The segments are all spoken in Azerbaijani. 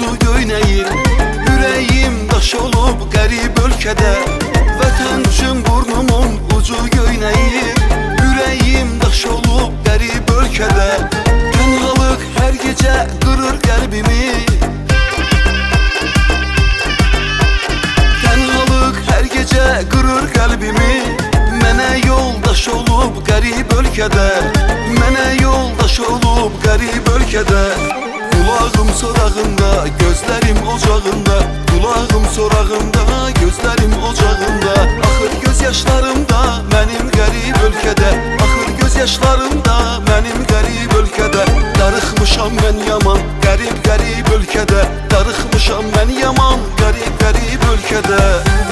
ucu göynəyir. Ürəyim daş olub qərib ölkədə, vətən üçün burnumun ucu göynəyir. Ürəyim daş olub qərib ölkədə, tənhalıq hər gecə qırır qəlbimi. Tənhalıq hər gecə qırır qəlbimi. Mənə yoldaş olub qərib ölkədə, mənə yoldaş olub qərib ölkədə. Qulağım sorağında, gözlərim ocağında, qulağım sorağında, gözlərim ocağında. Axır göz yaşlarımda mənim qərib ölkədə, axır göz yaşlarımda mənim qərib ölkədə. Darıxmışam mən yaman qərib ölkədə, darıxmışam mən yaman qərib ölkədə.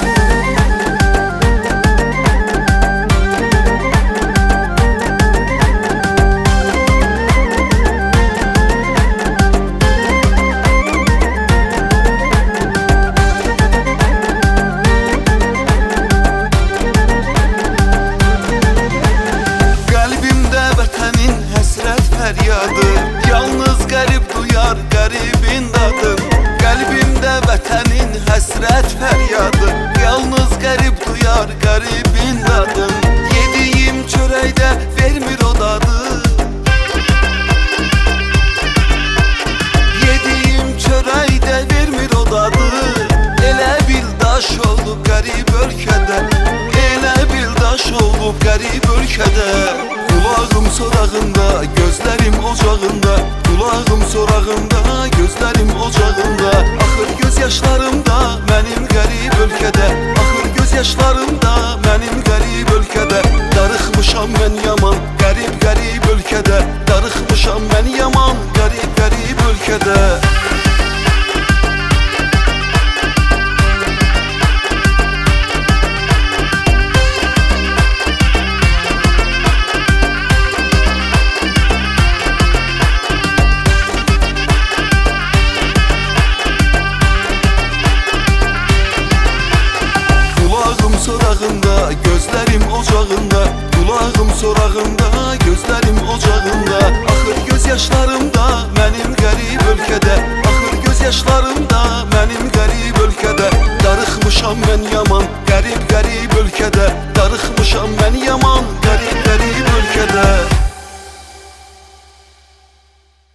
Yalnız qərib duyar qəribin dadın, qəlbimdə vətənin həsrət fəryadı. Yalnız qərib duyar qəribin dadın, yediyim çörəkdə vermir o dadı. Yediyim çörəkdə vermir o dadı. Elə bil daş olub qərib ölkədə, elə bil daş olub qərib ölkədə. Qulağım sorağında, gözlərim ocağında, qulağım sorağında, gözlərim ocağında. Axır göz yaşlarımda mənim qərib ölkədə, axır göz yaşlarımda mənim qərib ölkədə. Darıxmışam mən yaman qərib ölkədə, darıxmışam mən yaman qərib ölkədə. Sorağında, gözlərim ocağında, qulağım sorağında, gözlərim ocağında. Axır göz yaşlarımda mənim qərib ölkədə, axır göz yaşlarımda mənim qərib ölkədə.